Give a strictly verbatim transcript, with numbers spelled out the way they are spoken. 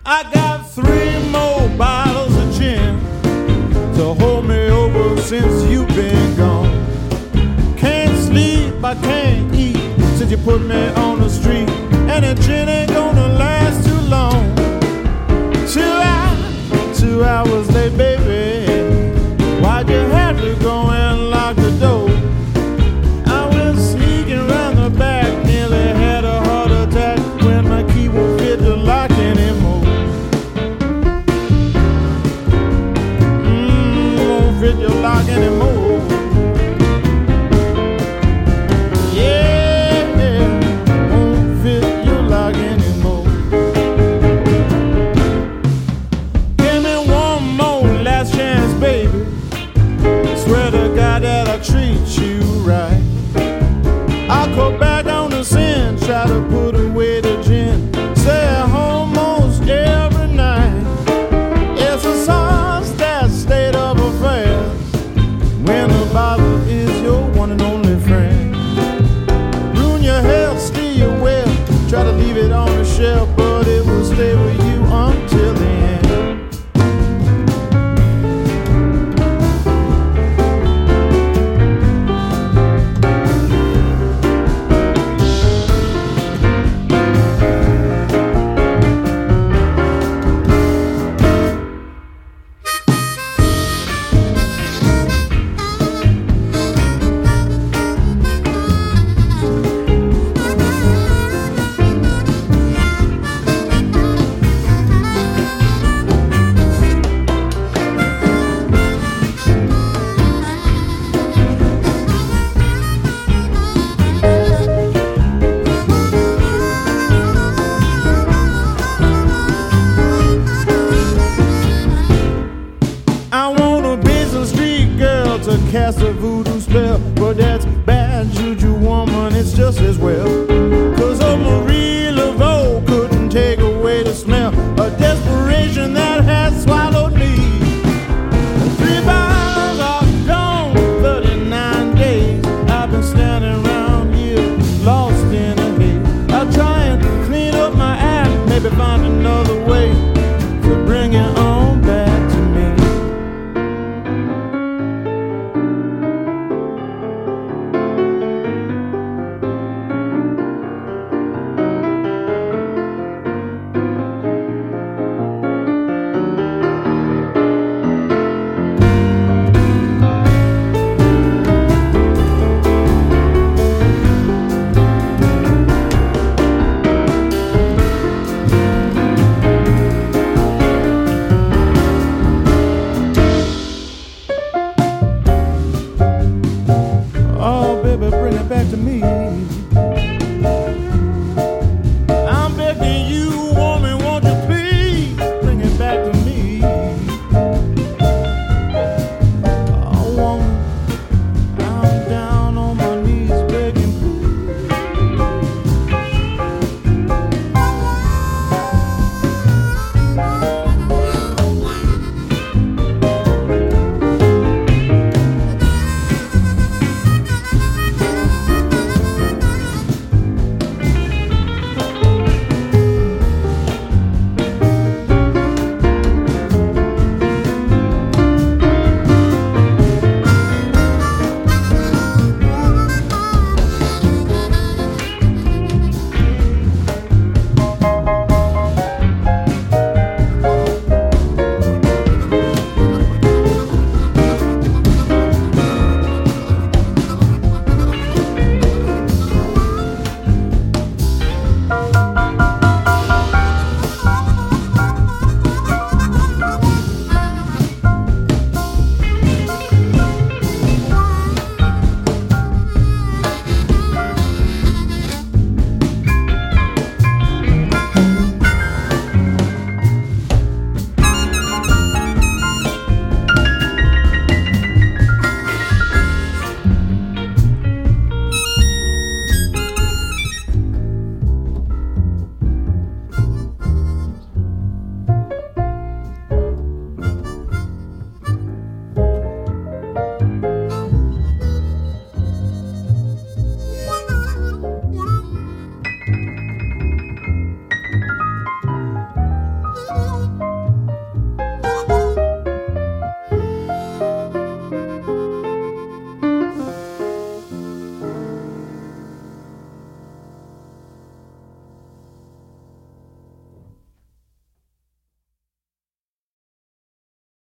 I got three more bottles of gin to hold me over since you've been gone. Can't sleep, I can't eat since you put me on the street, and the gin ain't gonna last too long. Two hours, two hours late, baby. Why'd you have to go and lock the door? I went sneaking around the back, nearly had a heart attack when my key won't fit the lock anymore. Mmm, won't fit your lock anymore. Yeah, won't fit your lock anymore. Give me one more last chance, baby. Swear to God that I'll treat you right. I'll go back on the sin, try to put away the gin, stay at home almost every night. It's a song, that state of affairs, when the Bible is your one and only friend. Ruin your health, steal your wealth, try to leave it on the shelf, but it will stay with you until the end. Cast a voodoo spell, but that's bad juju, woman, it's just as well. Cause old Marie Laveau couldn't take away the smell of desperation that has swallowed me. Three bottles are gone, thirty-nine days I've been standing around here, lost in a haze. I'll try and clean up my act, maybe find another